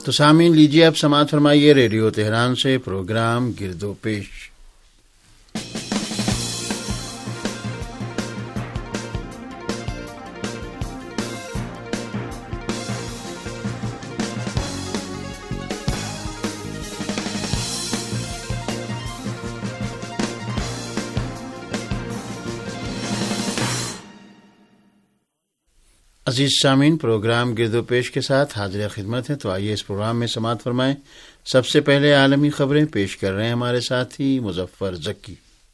تو سامعین لیجیے اب سماعت فرمائیے ریڈیو تہران سے پروگرام گرد و پیش۔ عزیز سامعین، پروگرام گرد و پیش کے ساتھ حاضر خدمت ہیں، تو آئیے اس پروگرام میں سماعت فرمائیں۔ سب سے پہلے عالمی خبریں پیش کر رہے ہیں ہمارے ساتھی مظفر ذکی۔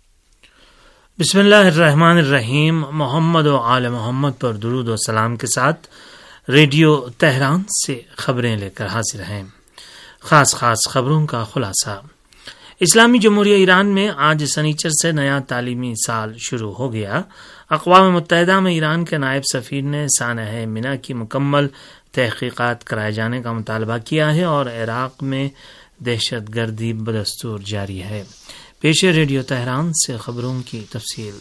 بسم اللہ الرحمن الرحیم۔ محمد و آل محمد پر درود و سلام کے ساتھ ریڈیو تہران سے خبریں لے کر حاضر ہیں۔ خاص خبروں کا خلاصہ۔ اسلامی جمہوریہ ایران میں آج سنیچر سے نیا تعلیمی سال شروع ہو گیا۔ اقوام متحدہ میں ایران کے نائب سفیر نے سانحہ منی کی مکمل تحقیقات کرائے جانے کا مطالبہ کیا ہے اور عراق میں دہشت گردی بدستور جاری ہے۔ پیش ریڈیو تہران سے خبروں کی تفصیل۔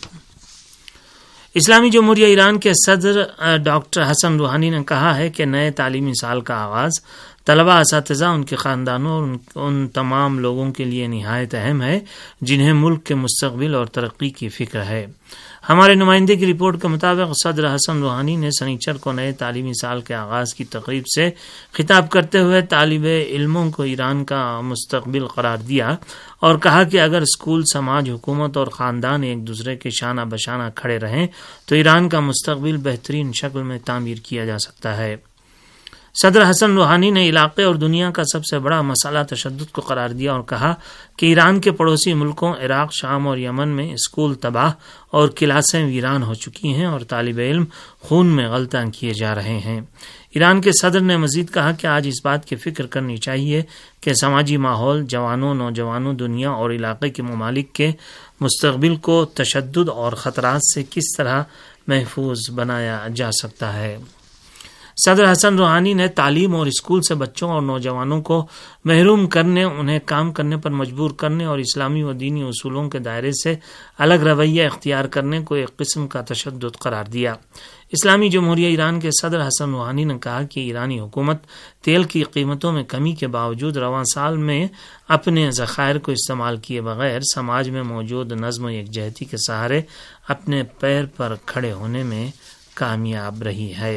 اسلامی جمہوریہ ایران کے صدر ڈاکٹر حسن روحانی نے کہا ہے کہ نئے تعلیمی سال کا آغاز طلباء، اساتذہ، ان کے خاندانوں اور ان تمام لوگوں کے لیے نہایت اہم ہے جنہیں ملک کے مستقبل اور ترقی کی فکر ہے۔ ہمارے نمائندے کی رپورٹ کے مطابق صدر حسن روحانی نے سنیچر کو نئے تعلیمی سال کے آغاز کی تقریب سے خطاب کرتے ہوئے طالب علموں کو ایران کا مستقبل قرار دیا اور کہا کہ اگر اسکول، سماج، حکومت اور خاندان ایک دوسرے کے شانہ بشانہ کھڑے رہیں تو ایران کا مستقبل بہترین شکل میں تعمیر کیا جا سکتا ہے۔ صدر حسن روحانی نے علاقے اور دنیا کا سب سے بڑا مسئلہ تشدد کو قرار دیا اور کہا کہ ایران کے پڑوسی ملکوں عراق، شام اور یمن میں اسکول تباہ اور کلاسیں ویران ہو چکی ہیں اور طالب علم خون میں غلطاں کیے جا رہے ہیں۔ ایران کے صدر نے مزید کہا کہ آج اس بات کی فکر کرنی چاہیے کہ سماجی ماحول جوانوں، نوجوانوں، دنیا اور علاقے کے ممالک کے مستقبل کو تشدد اور خطرات سے کس طرح محفوظ بنایا جا سکتا ہے۔ صدر حسن روحانی نے تعلیم اور اسکول سے بچوں اور نوجوانوں کو محروم کرنے، انہیں کام کرنے پر مجبور کرنے اور اسلامی و دینی اصولوں کے دائرے سے الگ رویہ اختیار کرنے کو ایک قسم کا تشدد قرار دیا۔ اسلامی جمہوریہ ایران کے صدر حسن روحانی نے کہا کہ ایرانی حکومت تیل کی قیمتوں میں کمی کے باوجود رواں سال میں اپنے ذخائر کو استعمال کیے بغیر سماج میں موجود نظم و یکجہتی کے سہارے اپنے پیر پر کھڑے ہونے میں کامیاب رہی ہے۔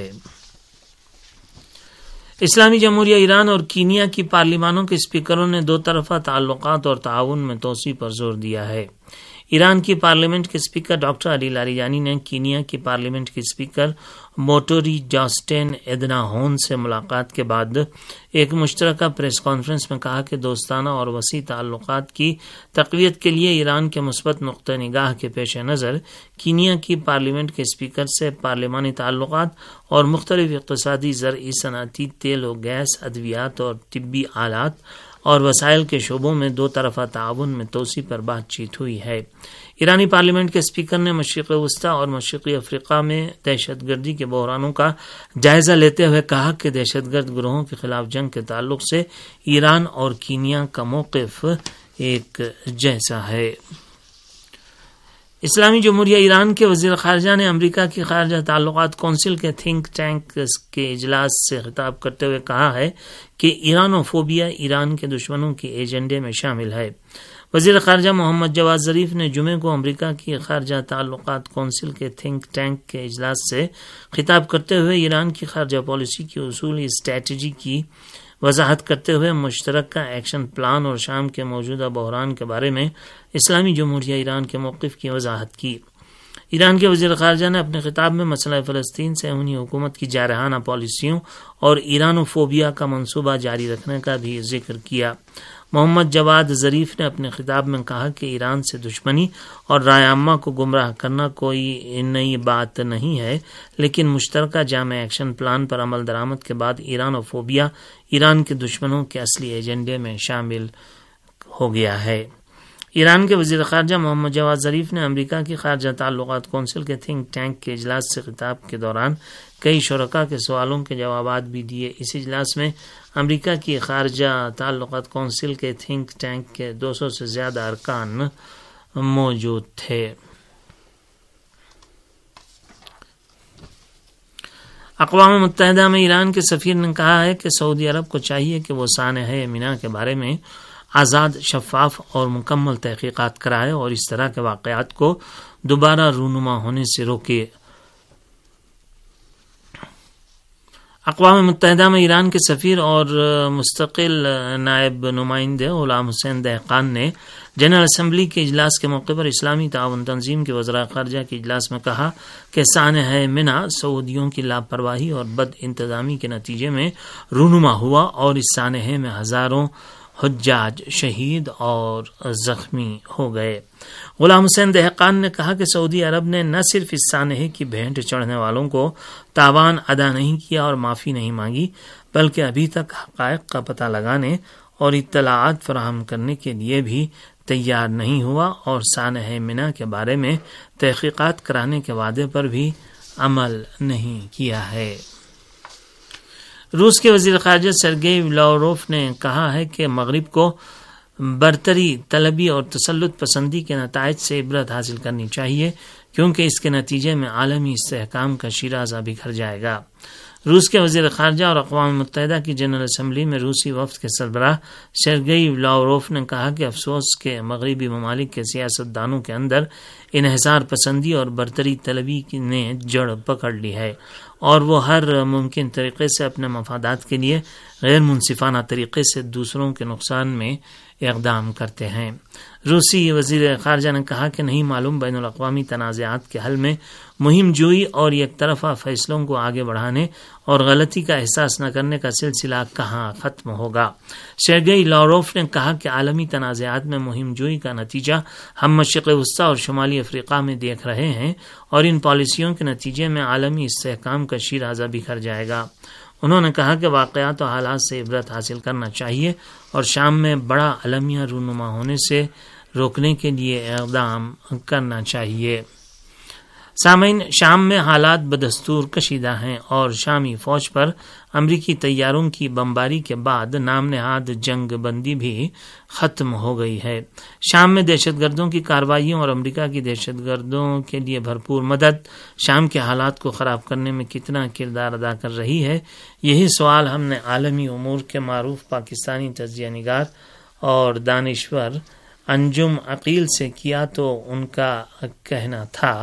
اسلامی جمہوریہ ایران اور کینیا کی پارلیمانوں کے اسپیکروں نے دو طرفہ تعلقات اور تعاون میں توسیع پر زور دیا ہے۔ ایران کی پارلیمنٹ کے اسپیکر ڈاکٹر علی لاریجانی نے کینیا کی پارلیمنٹ کے اسپیکر موٹوری جاسٹین ایدنا ہون سے ملاقات کے بعد ایک مشترکہ پریس کانفرنس میں کہا کہ دوستانہ اور وسیع تعلقات کی تقویت کے لیے ایران کے مثبت نقطہ نگاہ کے پیش نظر کینیا کی پارلیمنٹ کے اسپیکر سے پارلیمانی تعلقات اور مختلف اقتصادی، زرعی، صنعتی، تیل و گیس، ادویات اور طبی آلات اور وسائل کے شعبوں میں دو طرفہ تعاون میں توسیع پر بات چیت ہوئی ہے۔ ایرانی پارلیمنٹ کے اسپیکر نے مشرق وسطی اور مشرقی افریقہ میں دہشت گردی کے بحرانوں کا جائزہ لیتے ہوئے کہا کہ دہشت گرد گروہوں کے خلاف جنگ کے تعلق سے ایران اور کینیا کا موقف ایک جیسا ہے۔ اسلامی جمہوریہ ایران کے وزیر خارجہ نے امریکہ کی خارجہ تعلقات کونسل کے تھنک ٹینک کے اجلاس سے خطاب کرتے ہوئے کہا ہے کہ ایرانوفوبیا ایران کے دشمنوں کے ایجنڈے میں شامل ہے۔ وزیر خارجہ محمد جواد ظریف نے جمعے کو امریکہ کی خارجہ تعلقات کونسل کے تھنک ٹینک کے اجلاس سے خطاب کرتے ہوئے ایران کی خارجہ پالیسی کی اصولی اسٹریٹجی کی وضاحت کرتے ہوئے مشترکہ ایکشن پلان اور شام کے موجودہ بحران کے بارے میں اسلامی جمہوریہ ایران کے موقف کی وضاحت کی۔ ایران کے وزیر خارجہ نے اپنے خطاب میں مسئلہ فلسطین سے انہی حکومت کی جارحانہ پالیسیوں اور ایرانوفوبیا کا منصوبہ جاری رکھنے کا بھی ذکر کیا۔ محمد جواد ظریف نے اپنے خطاب میں کہا کہ ایران سے دشمنی اور رائے عامہ کو گمراہ کرنا کوئی نئی بات نہیں ہے، لیکن مشترکہ جامع ایکشن پلان پر عمل درآمد کے بعد ایرانوفوبیا ایران کے دشمنوں کے اصلی ایجنڈے میں شامل ہو گیا ہے۔ ایران کے وزیر خارجہ محمد جواد ظریف نے امریکہ کی خارجہ تعلقات کونسل کے تھنک ٹینک کے اجلاس سے خطاب کے دوران کئی شرکاء کے سوالوں کے جوابات بھی دیے۔ اس اجلاس میں امریکہ کی خارجہ تعلقات کونسل کے تھنک ٹینک کے 200 سے زیادہ ارکان موجود تھے۔ اقوام متحدہ میں ایران کے سفیر نے کہا ہے کہ سعودی عرب کو چاہیے کہ وہ سانحۂ مینا کے بارے میں آزاد، شفاف اور مکمل تحقیقات کرائے اور اس طرح کے واقعات کو دوبارہ رونما ہونے سے روکے۔ اقوام متحدہ میں ایران کے سفیر اور مستقل نائب نمائندے غلام حسین دہقان نے جنرل اسمبلی کے اجلاس کے موقع پر اسلامی تعاون تنظیم کے وزراء خارجہ کے اجلاس میں کہا کہ سانحۂ مینا سعودیوں کی لاپرواہی اور بد انتظامی کے نتیجے میں رونما ہوا اور اس سانحے میں ہزاروں حجاج شہید اور زخمی ہو گئے۔ غلام حسین دہقان نے کہا کہ سعودی عرب نے نہ صرف اس سانحے کی بھینٹ چڑھنے والوں کو تاوان ادا نہیں کیا اور معافی نہیں مانگی، بلکہ ابھی تک حقائق کا پتہ لگانے اور اطلاعات فراہم کرنے کے لیے بھی تیار نہیں ہوا اور سانحۂ مینا کے بارے میں تحقیقات کرانے کے وعدے پر بھی عمل نہیں کیا ہے۔ روس کے وزیر خارجہ سرگئی لاوروف نے کہا ہے کہ مغرب کو برتری طلبی اور تسلط پسندی کے نتائج سے عبرت حاصل کرنی چاہیے، کیونکہ اس کے نتیجے میں عالمی استحکام کا شیرازہ بکھر جائے گا۔ روس کے وزیر خارجہ اور اقوام متحدہ کی جنرل اسمبلی میں روسی وفد کے سربراہ سرگئی لاوروف نے کہا کہ افسوس کہ مغربی ممالک کے سیاستدانوں کے اندر انحصار پسندی اور برتری طلبی نے جڑ پکڑ لی ہے اور وہ ہر ممکن طریقے سے اپنے مفادات کے لیے غیر منصفانہ طریقے سے دوسروں کے نقصان میں اقدام کرتے ہیں۔ روسی وزیر خارجہ نے کہا کہ نہیں معلوم بین الاقوامی تنازعات کے حل میں مہم جوئی اور یک طرفہ فیصلوں کو آگے بڑھانے اور غلطی کا احساس نہ کرنے کا سلسلہ کہاں ختم ہوگا۔ سرگئی لاوروف نے کہا کہ عالمی تنازعات میں مہم جوئی کا نتیجہ ہم مشرق وسطیٰ اور شمالی افریقہ میں دیکھ رہے ہیں اور ان پالیسیوں کے نتیجے میں عالمی استحکام کا شیرازہ بکھر جائے گا۔ انہوں نے کہا کہ واقعات و حالات سے عبرت حاصل کرنا چاہیے اور شام میں بڑا المیہ رونما ہونے سے روکنے کے لیے اقدام کرنا چاہیے۔ سامعین، شام میں حالات بدستور کشیدہ ہیں اور شامی فوج پر امریکی طیاروں کی بمباری کے بعد نام نہاد جنگ بندی بھی ختم ہو گئی ہے۔ شام میں دہشت گردوں کی کارروائیوں اور امریکہ کی دہشت گردوں کے لیے بھرپور مدد شام کے حالات کو خراب کرنے میں کتنا کردار ادا کر رہی ہے، یہی سوال ہم نے عالمی امور کے معروف پاکستانی تجزیہ نگار اور دانشور انجم عقیل سے کیا تو ان کا کہنا تھا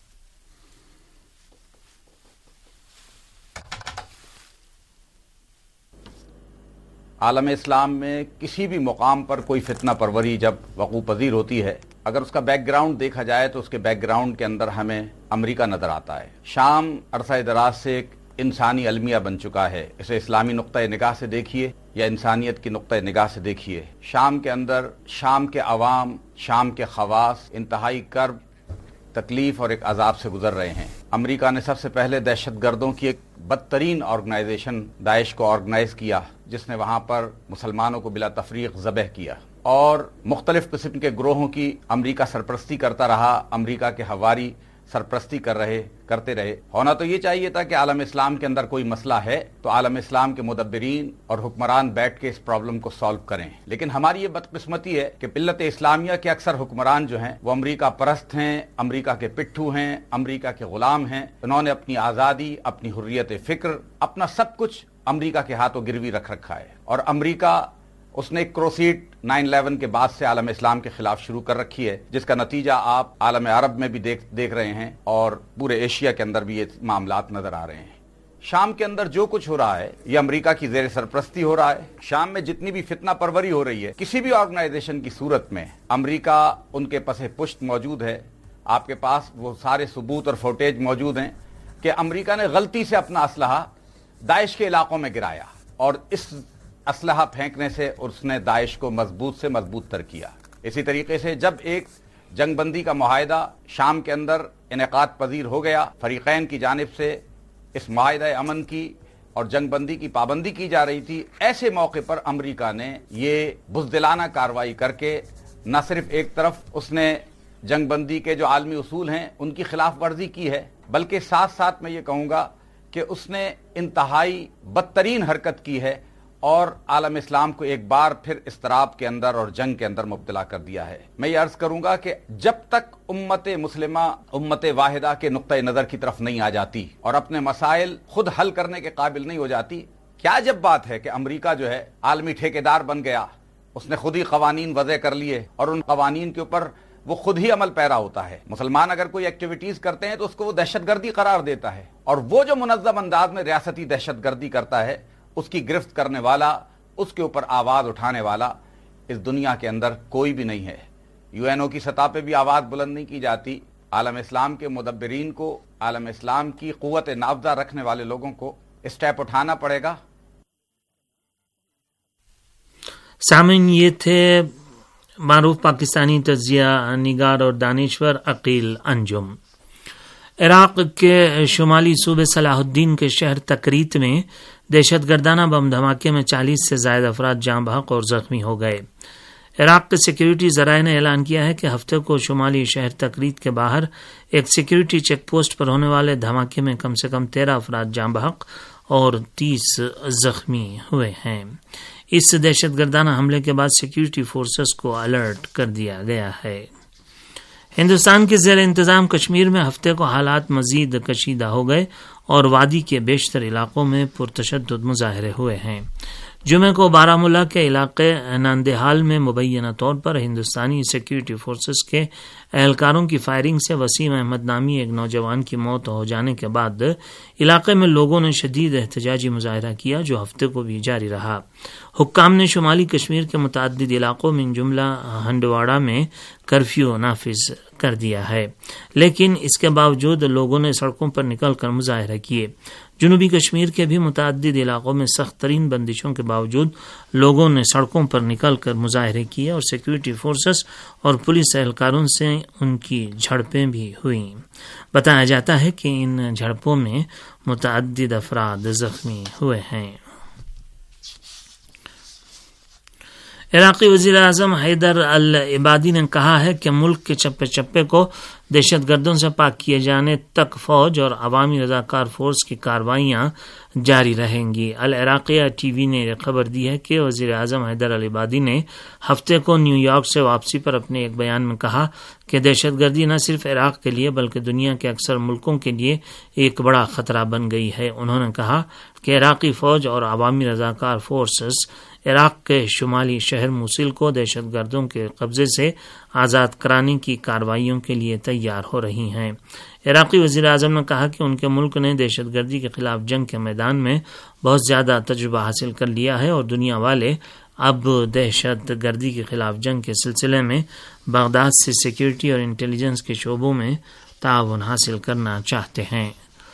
عالم اسلام میں کسی بھی مقام پر کوئی فتنہ پروری جب وقوع پذیر ہوتی ہے، اگر اس کا بیک گراؤنڈ دیکھا جائے تو اس کے بیک گراؤنڈ کے اندر ہمیں امریکہ نظر آتا ہے۔ شام عرصہ دراز سے ایک انسانی المیہ بن چکا ہے، اسے اسلامی نقطۂ نگاہ سے دیکھیے یا انسانیت کی نقطۂ نگاہ سے دیکھیے۔ شام کے اندر شام کے عوام، شام کے خواص انتہائی کرب، تکلیف اور ایک عذاب سے گزر رہے ہیں۔ امریکہ نے سب سے پہلے دہشت گردوں کی ایک بدترین آرگنائزیشن داعش کو آرگنائز کیا، جس نے وہاں پر مسلمانوں کو بلا تفریق ذبح کیا اور مختلف قسم کے گروہوں کی امریکہ سرپرستی کرتا رہا، امریکہ کے ہواری سرپرستی کرتے رہے۔ ہونا تو یہ چاہیے تھا کہ عالم اسلام کے اندر کوئی مسئلہ ہے تو عالم اسلام کے مدبرین اور حکمران بیٹھ کے اس پرابلم کو سالو کریں، لیکن ہماری یہ بدقسمتی ہے کہ ملت اسلامیہ کے اکثر حکمران جو ہیں وہ امریکہ پرست ہیں، امریکہ کے پٹھو ہیں، امریکہ کے غلام ہیں۔ انہوں نے اپنی آزادی، اپنی حریت فکر، اپنا سب کچھ امریکہ کے ہاتھوں گروی رکھ رکھا ہے اور امریکہ اس نے ایک کروسیڈ 9/11 کے بعد سے عالم اسلام کے خلاف شروع کر رکھی ہے، جس کا نتیجہ آپ عالم عرب میں بھی دیکھ رہے ہیں اور پورے ایشیا کے اندر بھی یہ معاملات نظر آ رہے ہیں۔ شام کے اندر جو کچھ ہو رہا ہے یہ امریکہ کی زیر سرپرستی ہو رہا ہے۔ شام میں جتنی بھی فتنہ پروری ہو رہی ہے، کسی بھی آرگنائزیشن کی صورت میں امریکہ ان کے پس پشت موجود ہے۔ آپ کے پاس وہ سارے ثبوت اور فوٹیج موجود ہیں کہ امریکہ نے غلطی سے اپنا اسلحہ داعش کے علاقوں میں گرایا اور اس اسلحہ پھینکنے سے اس نے داعش کو مضبوط سے مضبوط تر کیا۔ اسی طریقے سے جب ایک جنگ بندی کا معاہدہ شام کے اندر انعقاد پذیر ہو گیا، فریقین کی جانب سے اس معاہدہ امن کی اور جنگ بندی کی پابندی کی جا رہی تھی، ایسے موقع پر امریکہ نے یہ بزدلانہ کارروائی کر کے نہ صرف ایک طرف اس نے جنگ بندی کے جو عالمی اصول ہیں ان کی خلاف ورزی کی ہے، بلکہ ساتھ ساتھ میں یہ کہوں گا کہ اس نے انتہائی بدترین حرکت کی ہے اور عالم اسلام کو ایک بار پھر اضطراب کے اندر اور جنگ کے اندر مبتلا کر دیا ہے۔ میں یہ عرض کروں گا کہ جب تک امت مسلمہ امت واحدہ کے نقطہ نظر کی طرف نہیں آ جاتی اور اپنے مسائل خود حل کرنے کے قابل نہیں ہو جاتی، کیا جب بات ہے کہ امریکہ جو ہے عالمی ٹھیکیدار بن گیا، اس نے خود ہی قوانین وضع کر لیے اور ان قوانین کے اوپر وہ خود ہی عمل پیرا ہوتا ہے۔ مسلمان اگر کوئی ایکٹیویٹیز کرتے ہیں تو اس کو وہ دہشت گردی قرار دیتا ہے، اور وہ جو منظم انداز میں ریاستی دہشت گردی کرتا ہے اس کی گرفت کرنے والا، اس کے اوپر آواز اٹھانے والا اس دنیا کے اندر کوئی بھی نہیں ہے۔ UN کی سطح پہ بھی آواز بلند نہیں کی جاتی۔ عالم اسلام کے مدبرین کو، عالم اسلام کی قوت نافذہ رکھنے والے لوگوں کو اسٹیپ اٹھانا پڑے گا۔ سامعین، یہ تھے معروف پاکستانی تجزیہ نگار اور دانشور عقیل انجم۔ عراق کے شمالی صوبے صلاح الدین کے شہر تکریت میں دہشت گردانہ بم دھماکے میں 40 سے زائد افراد جاں بحق اور زخمی ہو گئے۔ عراق کے سیکیورٹی ذرائع نے اعلان کیا ہے کہ ہفتے کو شمالی شہر تکریت کے باہر ایک سیکیورٹی چیک پوسٹ پر ہونے والے دھماکے میں کم سے کم 13 افراد جاں بحق اور 30 زخمی ہوئے ہیں۔ اس دہشت گردانہ حملے کے بعد سیکیورٹی فورسز کو الرٹ کر دیا گیا ہے۔ ہندوستان کے زیر انتظام کشمیر میں ہفتے کو حالات مزید کشیدہ ہو گئے اور وادی کے بیشتر علاقوں میں پرتشدد مظاہرے ہوئے ہیں۔ جمعے کو بارہمولہ کے علاقے ناندیہال میں مبینہ طور پر ہندوستانی سیکیورٹی فورسز کے اہلکاروں کی فائرنگ سے وسیم احمد نامی ایک نوجوان کی موت ہو جانے کے بعد علاقے میں لوگوں نے شدید احتجاجی مظاہرہ کیا جو ہفتے کو بھی جاری رہا۔ حکام نے شمالی کشمیر کے متعدد علاقوں من جملہ ہنڈواڑہ میں کرفیو نافذ کر دیا ہے، لیکن اس کے باوجود لوگوں نے سڑکوں پر نکل کر مظاہرے کیے۔ جنوبی کشمیر کے بھی متعدد علاقوں میں سخت ترین بندشوں کے باوجود لوگوں نے سڑکوں پر نکل کر مظاہرے کیے اور سیکیورٹی فورسز اور پولیس اہلکاروں سے ان کی جھڑپیں بھی ہوئیں۔ بتایا جاتا ہے کہ ان جھڑپوں میں متعدد افراد زخمی ہوئے ہیں۔ عراقی وزیر اعظم حیدر العبادی نے کہا ہے کہ ملک کے چپے چپے کو دہشت گردوں سے پاک کیے جانے تک فوج اور عوامی رضاکار فورس کی کارروائیاں جاری رہیں گی۔ العراقیہ ٹی وی نے خبر دی ہے کہ وزیر اعظم حیدر العبادی نے ہفتے کو نیو یارک سے واپسی پر اپنے ایک بیان میں کہا کہ دہشت گردی نہ صرف عراق کے لیے بلکہ دنیا کے اکثر ملکوں کے لیے ایک بڑا خطرہ بن گئی ہے۔ انہوں نے کہا کہ عراقی فوج اور عوامی رضاکار فورسز عراق کے شمالی شہر موصل کو دہشت گردوں کے قبضے سے آزاد کرانے کی کارروائیوں کے لیے تیار ہو رہی ہیں۔ عراقی وزیر اعظم نے کہا کہ ان کے ملک نے دہشت گردی کے خلاف جنگ کے میدان میں بہت زیادہ تجربہ حاصل کر لیا ہے اور دنیا والے اب دہشت گردی کے خلاف جنگ کے سلسلے میں بغداد سے سیکیورٹی اور انٹیلیجنس کے شعبوں میں تعاون حاصل کرنا چاہتے ہیں۔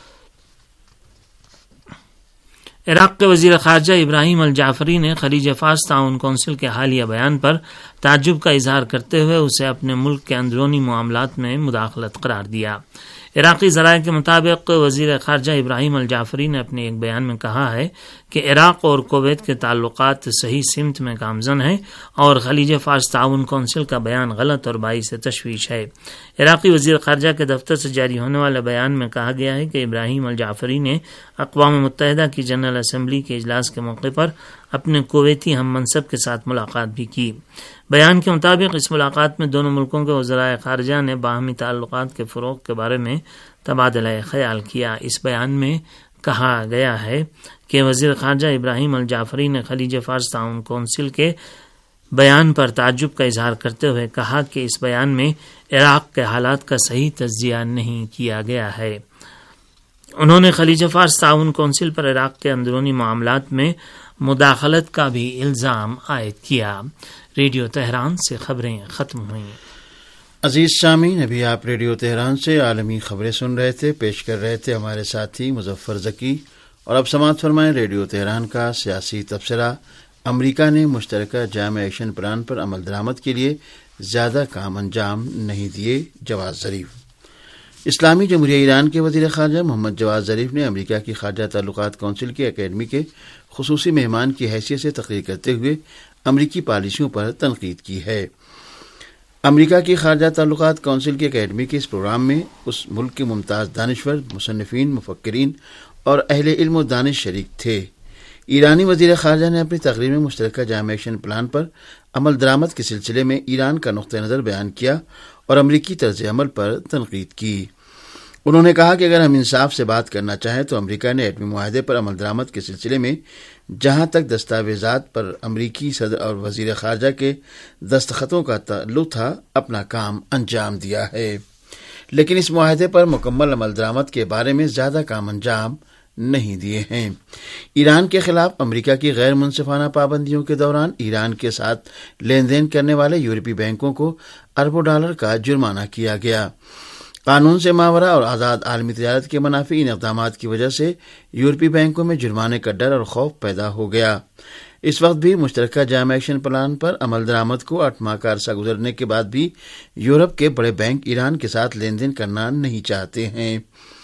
عراق کے وزیر خارجہ ابراہیم الجعفری نے خلیج فارس تعاون کونسل کے حالیہ بیان پر تعجب کا اظہار کرتے ہوئے اسے اپنے ملک کے اندرونی معاملات میں مداخلت قرار دیا۔ عراقی ذرائع کے مطابق وزیر خارجہ ابراہیم الجعفری نے اپنے ایک بیان میں کہا ہے کہ عراق اور کویت کے تعلقات صحیح سمت میں گامزن ہیں اور خلیج فارس تعاون کونسل کا بیان غلط اور باعث تشویش ہے۔ عراقی وزیر خارجہ کے دفتر سے جاری ہونے والے بیان میں کہا گیا ہے کہ ابراہیم الجعفری نے اقوام متحدہ کی جنرل اسمبلی کے اجلاس کے موقع پر اپنے کویتی ہم منصب کے ساتھ ملاقات بھی کی۔ بیان کے مطابق اس ملاقات میں دونوں ملکوں کے وزرائے خارجہ نے باہمی تعلقات کے فروغ کے بارے میں تبادلہ خیال کیا۔ اس بیان میں کہا گیا ہے کہ وزیر خارجہ ابراہیم الجعفری نے خلیج فارس تعاون کونسل کے بیان پر تعجب کا اظہار کرتے ہوئے کہا کہ اس بیان میں عراق کے حالات کا صحیح تجزیہ نہیں کیا گیا ہے۔ انہوں نے خلیج فارس تعاون کونسل پر عراق کے اندرونی معاملات میں مداخلت کا بھی الزام عائد کیا۔ ریڈیو تہران سے خبریں ختم ہوئیں۔ عزیز سامعین، ابھی آپ ریڈیو تہران سے عالمی خبریں سن رہے تھے، پیش کر رہے تھے ہمارے ساتھی مظفر ذکی، اور اب سماعت فرمائیں ریڈیو تہران کا سیاسی تبصرہ۔ امریکہ نے مشترکہ جامع ایکشن پلان پر عمل درآمد کے لیے زیادہ کام انجام نہیں دیے، جواز ظریف۔ اسلامی جمہوریہ ایران کے وزیر خارجہ محمد جواد ظریف نے امریکہ کی خارجہ تعلقات کونسل کی اکیڈمی کے خصوصی مہمان کی حیثیت سے تقریر کرتے ہوئے امریکی پالیسیوں پر تنقید کی ہے۔ امریکہ کی خارجہ تعلقات کونسل کی اکیڈمی کے اس پروگرام میں اس ملک کے ممتاز دانشور، مصنفین، مفکرین اور اہل علم و دانش شریک تھے۔ ایرانی وزیر خارجہ نے اپنی تقریر میں مشترکہ جامع ایکشن پلان پر عمل درآمد کے سلسلے میں ایران کا نقطہ نظر بیان کیا اور امریکی طرز عمل پر تنقید کی۔ انہوں نے کہا کہ اگر ہم انصاف سے بات کرنا چاہیں تو امریکہ نے ایٹمی معاہدے پر عمل درآمد کے سلسلے میں جہاں تک دستاویزات پر امریکی صدر اور وزیر خارجہ کے دستخطوں کا تعلق تھا اپنا کام انجام دیا ہے، لیکن اس معاہدے پر مکمل عمل درآمد کے بارے میں زیادہ کام انجام نہیں دیے ہیں۔ ایران کے خلاف امریکہ کی غیر منصفانہ پابندیوں کے دوران ایران کے ساتھ لین دین کرنے والے یورپی بینکوں کو اربوں ڈالر کا جرمانہ کیا گیا۔ قانون سے ماورا اور آزاد عالمی تجارت کے منافی ان اقدامات کی وجہ سے یورپی بینکوں میں جرمانے کا ڈر اور خوف پیدا ہو گیا۔ اس وقت بھی مشترکہ جامع ایکشن پلان پر عمل درآمد کو 8 ماہ کا عرصہ گزرنے کے بعد بھی یورپ کے بڑے بینک ایران کے ساتھ لین دین کرنا نہیں چاہتے ہیں۔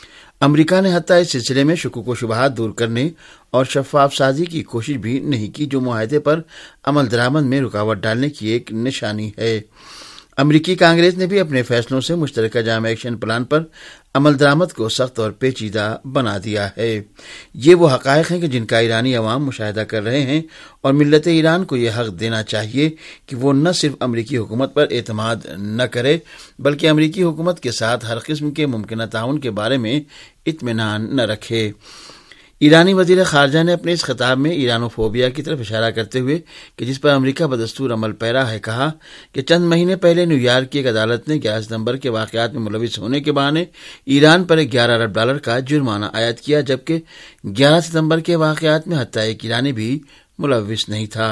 امریکہ نے حتیٰ اس سلسلے میں شکوک و شبہات دور کرنے اور شفاف سازی کی کوشش بھی نہیں کی، جو معاہدے پر عمل درآمد میں رکاوٹ ڈالنے کی ایک نشانی ہے۔ امریکی کانگریس نے بھی اپنے فیصلوں سے مشترکہ جامع ایکشن پلان پر عمل درآمد کو سخت اور پیچیدہ بنا دیا ہے۔ یہ وہ حقائق ہیں کہ جن کا ایرانی عوام مشاہدہ کر رہے ہیں، اور ملت ایران کو یہ حق دینا چاہیے کہ وہ نہ صرف امریکی حکومت پر اعتماد نہ کرے بلکہ امریکی حکومت کے ساتھ ہر قسم کے ممکنہ تعاون کے بارے میں اطمینان نہ رکھے۔ ایرانی وزیر خارجہ نے اپنے اس خطاب میں ایرانوفوبیا کی طرف اشارہ کرتے ہوئے کہ جس پر امریکہ بدستور عمل پیرا ہے، کہا کہ چند مہینے پہلے نیو یارک کی ایک عدالت نے 11 ستمبر کے واقعات میں ملوث ہونے کے بہانے ایران پر 11 ارب ڈالر کا جرمانہ عائد کیا، جبکہ 11 ستمبر کے واقعات میں حتیٰ ایک ایرانی بھی ملوث نہیں تھا۔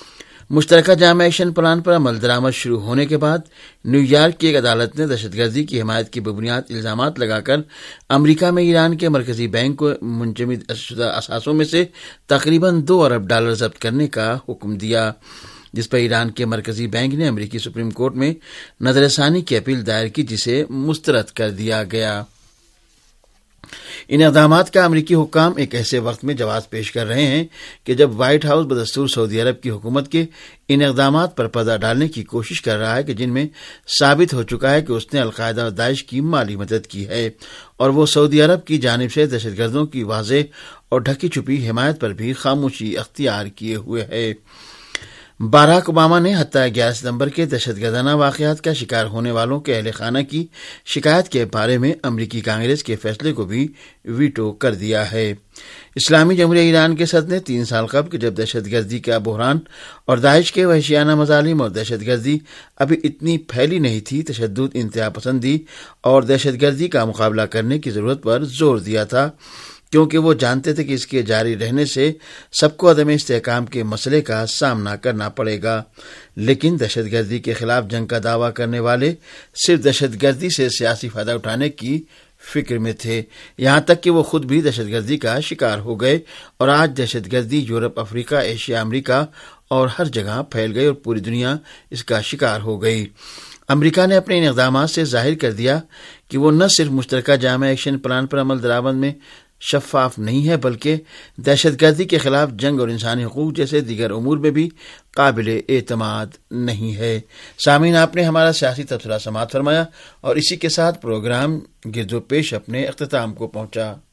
مشترکہ جامع ایکشن پلان پر عمل درآمد شروع ہونے کے بعد نیو یارک کی ایک عدالت نے دہشت گردی کی حمایت کی بنیاد الزامات لگا کر امریکہ میں ایران کے مرکزی بینک کو منجمد شدہ اثاثوں میں سے تقریباً 2 ارب ڈالر ضبط کرنے کا حکم دیا، جس پر ایران کے مرکزی بینک نے امریکی سپریم کورٹ میں نظر ثانی کی اپیل دائر کی، جسے مسترد کر دیا گیا۔ ان اقدامات کا امریکی حکام ایک ایسے وقت میں جواز پیش کر رہے ہیں کہ جب وائٹ ہاؤس بدستور سعودی عرب کی حکومت کے ان اقدامات پر پردہ ڈالنے کی کوشش کر رہا ہے کہ جن میں ثابت ہو چکا ہے کہ اس نے القاعدہ اور داعش کی مالی مدد کی ہے، اور وہ سعودی عرب کی جانب سے دہشت گردوں کی واضح اور ڈھکی چھپی حمایت پر بھی خاموشی اختیار کیے ہوئے ہے۔ باراک اوباما نے حتیٰ 11 ستمبر کے دہشت گردانہ واقعات کا شکار ہونے والوں کے اہل خانہ کی شکایت کے بارے میں امریکی کانگریس کے فیصلے کو بھی ویٹو کر دیا ہے۔ اسلامی جمہوریہ ایران کے صدر نے 3 سال قبل جب دہشت گردی کا بحران اور داعش کے وحشیانہ مظالم اور دہشت گردی ابھی اتنی پھیلی نہیں تھی، تشدد، انتہا پسندی اور دہشت گردی کا مقابلہ کرنے کی ضرورت پر زور دیا تھا، کیونکہ وہ جانتے تھے کہ اس کے جاری رہنے سے سب کو عدم استحکام کے مسئلے کا سامنا کرنا پڑے گا۔ لیکن دہشت گردی کے خلاف جنگ کا دعویٰ کرنے والے صرف دہشت گردی سے سیاسی فائدہ اٹھانے کی فکر میں تھے، یہاں تک کہ وہ خود بھی دہشت گردی کا شکار ہو گئے، اور آج دہشت گردی یورپ، افریقہ، ایشیا، امریکہ اور ہر جگہ پھیل گئی اور پوری دنیا اس کا شکار ہو گئی۔ امریکہ نے اپنے ان اقدامات سے ظاہر کر دیا کہ وہ نہ صرف مشترکہ جامع ایکشن پلان پر عمل درآمد میں شفاف نہیں ہے بلکہ دہشت گردی کے خلاف جنگ اور انسانی حقوق جیسے دیگر امور میں بھی قابل اعتماد نہیں ہے۔ سامعین، آپ نے ہمارا سیاسی تبصرہ سماعت فرمایا اور اسی کے ساتھ پروگرام گرد و پیش اپنے اختتام کو پہنچا۔